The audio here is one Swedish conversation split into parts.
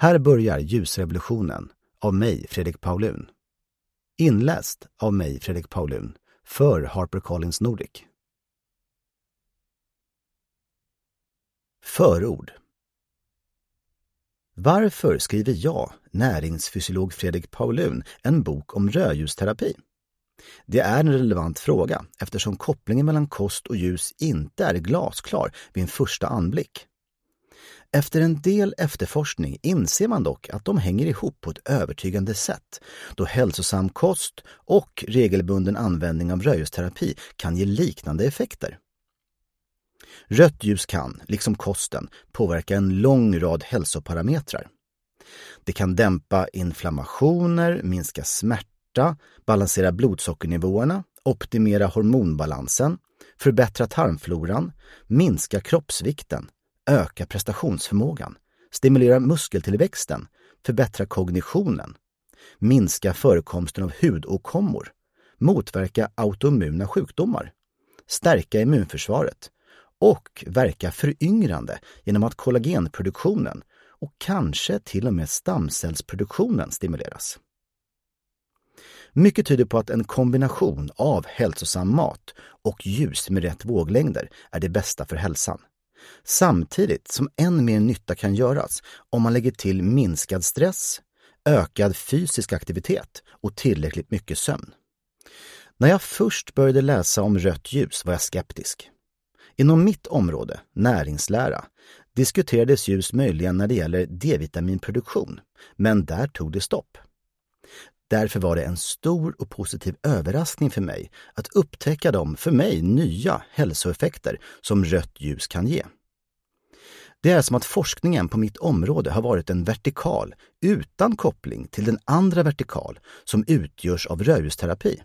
Här börjar ljusrevolutionen av mig, Fredrik Paulun. Inläst av mig, Fredrik Paulun, för HarperCollins Nordic. Förord. Varför skriver jag, näringsfysiolog Fredrik Paulun, en bok om rödljusterapi? Det är en relevant fråga eftersom kopplingen mellan kost och ljus inte är glasklar vid en första anblick. Efter en del efterforskning inser man dock att de hänger ihop på ett övertygande sätt, då hälsosam kost och regelbunden användning av rödljusterapi kan ge liknande effekter. Rött ljus kan, liksom kosten, påverka en lång rad hälsoparametrar. Det kan dämpa inflammationer, minska smärta, balansera blodsockernivåerna, optimera hormonbalansen, förbättra tarmfloran, minska kroppsvikten, öka prestationsförmågan, stimulera muskeltillväxten, förbättra kognitionen, minska förekomsten av hudåkommor, motverka autoimmuna sjukdomar, stärka immunförsvaret och verka föryngrande genom att kollagenproduktionen och kanske till och med stamcellsproduktionen stimuleras. Mycket tyder på att en kombination av hälsosam mat och ljus med rätt våglängder är det bästa för hälsan. Samtidigt som än mer nytta kan göras om man lägger till minskad stress, ökad fysisk aktivitet och tillräckligt mycket sömn. När jag först började läsa om rött ljus var jag skeptisk. Inom mitt område, näringslära, diskuterades ljus möjligen när det gäller D-vitaminproduktion, men där tog det stopp. Därför var det en stor och positiv överraskning för mig att upptäcka de för mig nya hälsoeffekter som rött ljus kan ge. Det är som att forskningen på mitt område har varit en vertikal utan koppling till den andra vertikal som utgörs av rödljusterapi.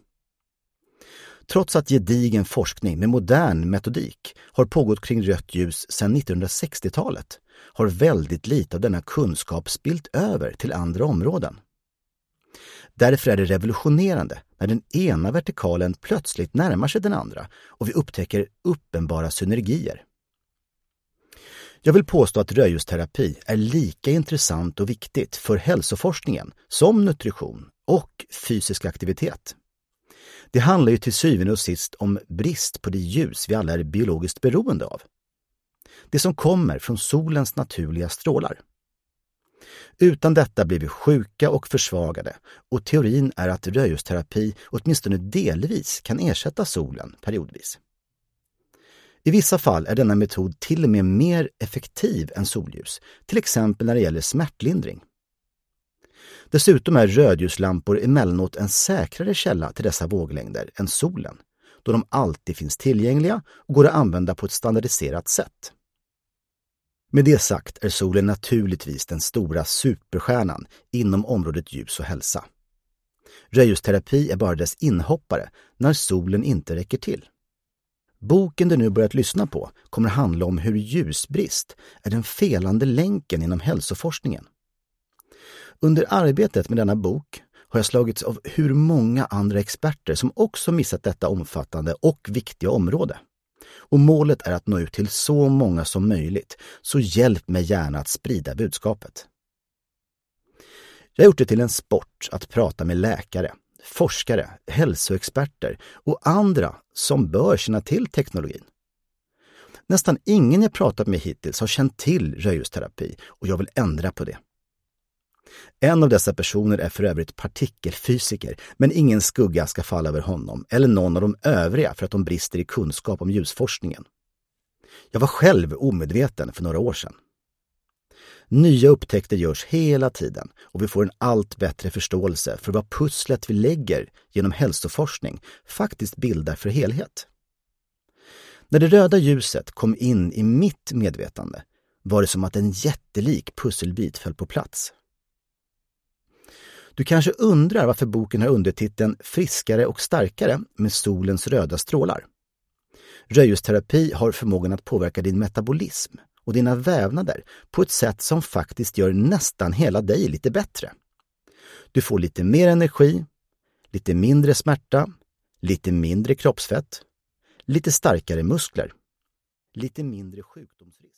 Trots att gedigen forskning med modern metodik har pågått kring rött ljus sedan 1960-talet har väldigt lite av denna kunskap spilt över till andra områden. Därför är det revolutionerande när den ena vertikalen plötsligt närmar sig den andra och vi upptäcker uppenbara synergier. Jag vill påstå att rödljusterapi är lika intressant och viktigt för hälsoforskningen som nutrition och fysisk aktivitet. Det handlar ju till syvende och sist om brist på det ljus vi alla är biologiskt beroende av. Det som kommer från solens naturliga strålar. Utan detta blir vi sjuka och försvagade och teorin är att rödljusterapi åtminstone delvis kan ersätta solen periodvis. I vissa fall är denna metod till och med mer effektiv än solljus, till exempel när det gäller smärtlindring. Dessutom är rödljuslampor emellanåt en säkrare källa till dessa våglängder än solen, då de alltid finns tillgängliga och går att använda på ett standardiserat sätt. Med det sagt är solen naturligtvis den stora superstjärnan inom området ljus och hälsa. Rödljusterapi är bara dess inhoppare när solen inte räcker till. Boken du nu börjat lyssna på kommer handla om hur ljusbrist är den felande länken inom hälsoforskningen. Under arbetet med denna bok har jag slagits av hur många andra experter som också missat detta omfattande och viktiga område. Och målet är att nå ut till så många som möjligt, så hjälp mig gärna att sprida budskapet. Jag har gjort det till en sport att prata med läkare, forskare, hälsoexperter och andra som bör känna till teknologin. Nästan ingen jag pratat med hittills har känt till rödljusterapi och jag vill ändra på det. En av dessa personer är för övrigt partikelfysiker, men ingen skugga ska falla över honom eller någon av de övriga för att de brister i kunskap om ljusforskningen. Jag var själv omedveten för några år sedan. Nya upptäckter görs hela tiden och vi får en allt bättre förståelse för vad pusslet vi lägger genom hälsoforskning faktiskt bildar för helhet. När det röda ljuset kom in i mitt medvetande var det som att en jättelik pusselbit föll på plats. Du kanske undrar varför boken har undertiteln Friskare och starkare med solens röda strålar. Rödljusterapi har förmågan att påverka din metabolism och dina vävnader på ett sätt som faktiskt gör nästan hela dig lite bättre. Du får lite mer energi, lite mindre smärta, lite mindre kroppsfett, lite starkare muskler, lite mindre sjukdomsrisk.